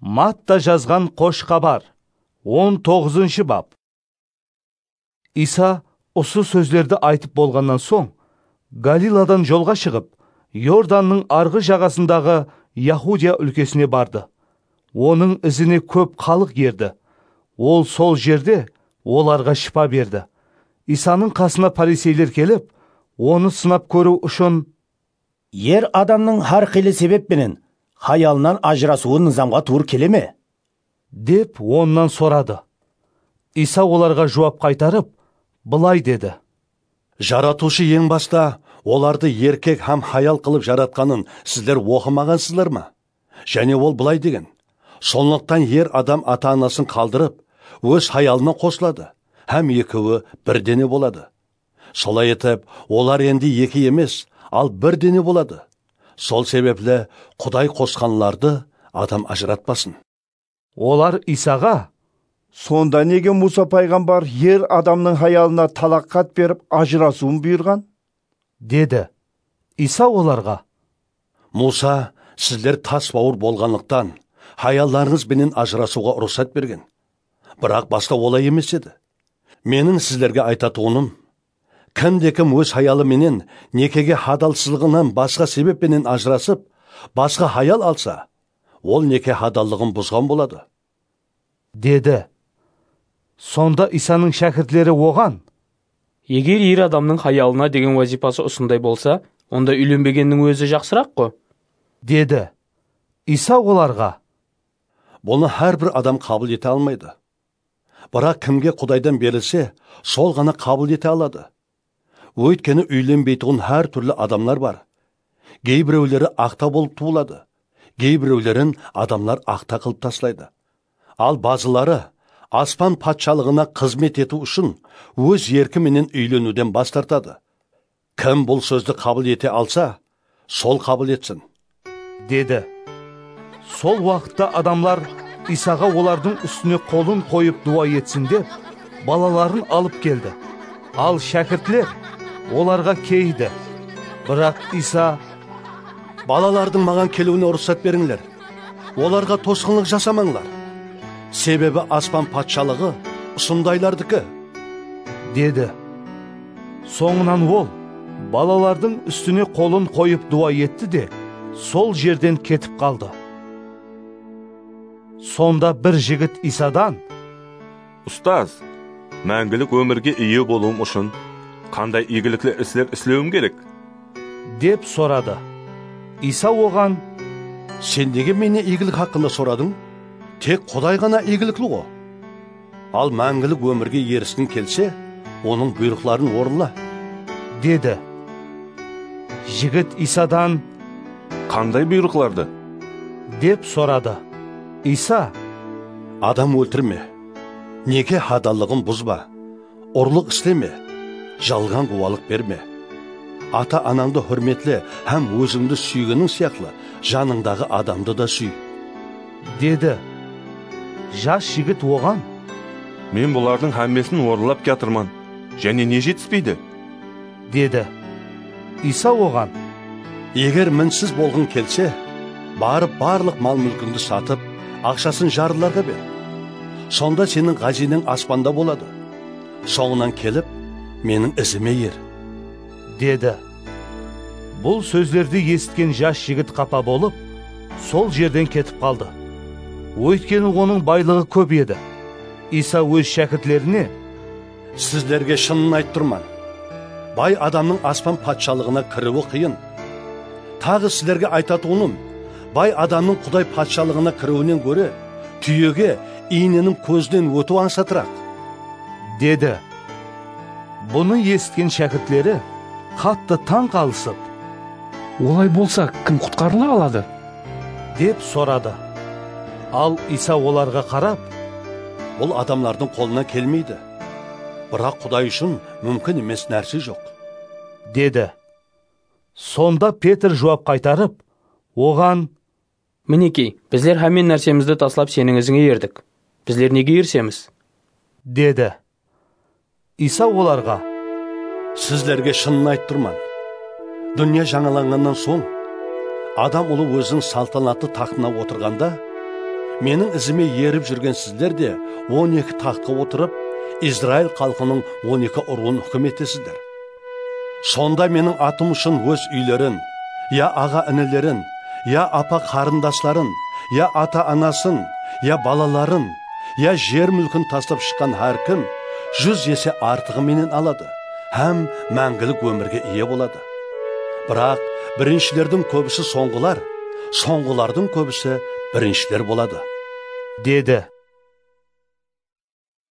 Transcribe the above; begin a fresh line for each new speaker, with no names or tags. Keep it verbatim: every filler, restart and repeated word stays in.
Матта жазған қош хабар, он тоғызыншы бап. Иса осы сөздерді айтып болғаннан соң, Галиладан жолға шығып, Йорданның арғы жағасындағы Яхудия өлкесіне барды. Оның ізіне көп халық ерді. Ол сол жерде оларға шипа берді. Исаның қасына фарисейлер келіп, оны сынап көру үшін:
Ер адамның har қилы себеппенен хаялынан ажырасуы низамға тур келе ме?
деп оннан сорады. Иса оларға жауап қайтарып, былай деді:
Жаратушы ең баста оларды еркек һәм хаял қылып жаратқанын сіздер оқымағансыздар ма? Және ол былай деген: Сондықтан ер адам ата-анасын қалдырып, өз хаялына қосылады, һәм екеуі бірдене болады. Солай етіп, олар енді екі емес, ал бірдене болады. Сол себеплі Құдай қосқанларды адам ажыратпасын.
Олар Исаға:
Сонда неге Муса пайғамбар ер адамның хаялына талақат беріп ажырасуын бұйырған?
деді. Иса оларға:
Муса сіздер тас бауыр болғанлықтан хаялларыңыз бенен ажырасуға рұқсат берген. Бірақ баста олай емес еді. Менің сіздерге айтатуыным: кімде-кім өз хаялы менен некеге хадалсыздығынан басқа себеппенен ажырасып, басқа хаял алса, ол неке хадаллығын бұзған болады.
деді. Сонда Исаның шәкіртлері оған:
Егер ер адамның хаялына деген уазипасы осындай болса, онда үйленбегеннің өзі жақсырақ қой,
деді. Иса оларға:
Бұны әрбір адам қабыл ете алмайды. Бірақ кімге Құдайдан берілсе, сол ғана қабыл ете алады. Өйткені үйленбейтін әр түрлі адамлар бар. Кейбіреулері ақта болып туылады, кейбіреулерін адамлар ақта қылып таслайды. Ал базылары аспан патшалығына қызмет ету үшін өз еркіменен үйленуден бас тартады. Кім бұл сөзді қабыл ете алса, сол қабыл етсін,
деді. Сол уақытта адамлар Исаға олардың үстіне қолын қойып дуа етсін деп, балаларын алып келді. Ал шәкіртлер оларға кейді. Бірақ Иса:
Балалардың маған келуіне рұқсат беріңдер. Оларға тосқынлық жасамаңдар. Себебі аспан патшалығы сондайлардікі,
деді. Соңынан ол балалардың үстіне қолын қойып дуа етті де, сол жерден кетіп қалды. Сонда бір жігіт Исадан:
Ұстаз, мәңгілік өмірге ие болуым үшін қандай игілікті істер істеуім керек?
деп сұрады. Иса оған:
Сен неге мені игілік хақында сұрадың? Тек Құдай ғана игіліклі ғой. Ал мәңгілік өмірге ерісін келсе, оның бұйрықтарын орынла,
деді. Жігіт Исадан:
Қандай бұйрықларды?
деп сұрады. Иса:
Адам өлтірме, неке хадаллығын бұзба, ұрлық істеме, жалған қуалық берме. Ата-анаңды hürmetle һәм өзіңді сүйгенің сияқты жаныңдағы адамды да сүй,
деді. Жас жігіт оған:
Мен бұлардың әммесін орылап кетірман, және не жетіспейді?
деді. Иса оған:
Егер мінсіз болғың келсе, барып барлық мал мүлкіңді сатып, ақшасын жарлыларға бер. Сонда сенің ғазинең аспанда болады. Соңынан келіп, менің ізіме ер,
деді. Бұл сөздерді естіген жас жігіт қапа болып, сол жерден кетіп қалды. Өйткені оның байлығы көп еді. Иса өз шәкіртлеріне:
Сіздерге шынын айттырман. Бай адамның аспан патшалығына кіруі қиын. Тағы сіздерге айтатуыным: бай адамның Құдай патшалығына кіруінен гөрі түйеге иіненің көзден өту аңсатырақ,
деді. Бұны естіген шәкіртлері қатты таң қалысып:
Олай болса, кім құтқарыла алады?
деп сұрады. Ал Иса оларға қарап:
Бұл адамлардың қолына келмейді. Бірақ Құдай үшін мүмкін емес нәрсе жоқ,
деді. Сонда Петр жауап қайтарып, оған:
Мінекей, біздер әмен нәрсемізді таслап сенің ізіңе ердік. Біздер неге ерсеміз?
деді. Иса оларға:
Сіздерге шынын айттырман. Дүние жаңаланғаннан соң, адам ұлы өзінің салтанатты тақтына отырғанда, менің ізіме еріп жүрген сіздер де он екі таққа отырып, Израиль халқының он екі ұруын үкім етесіздер. Сонда менің атым үшін өз үйлерін, я аға інілерін, я апа қарындашларын, я ата анасын, я балаларын, я жер мүлкін тастап шыққан әркім жүз есе артығы менен алады, һәм мәңгілік өмірге ие болады. Бірақ біріншілердің көбісі соңғылар, соңғылардың көбісі біріншілер болады.
Деді.